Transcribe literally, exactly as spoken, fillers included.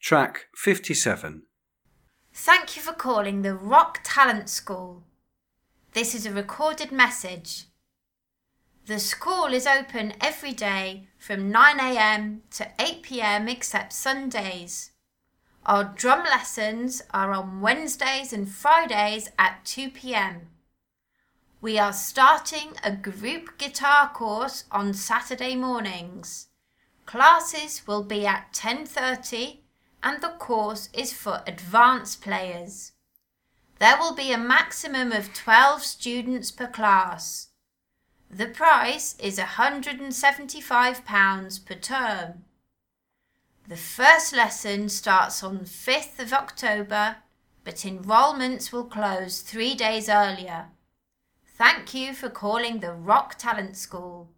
Track fifty-seven. Thank you for calling the Rock Talent School. This is a recorded message. The school is open every day from nine a m to eight p m except Sundays. Our drum lessons are on Wednesdays and Fridays at two p m. We are starting a group guitar course on Saturday mornings. Classes will be at ten thirty and the course is for advanced players. There will be a maximum of twelve students per class. The price is one hundred seventy-five pounds per term. The first lesson starts on fifth of October, but enrolments will close three days earlier. Thank you for calling the Rock Talent School.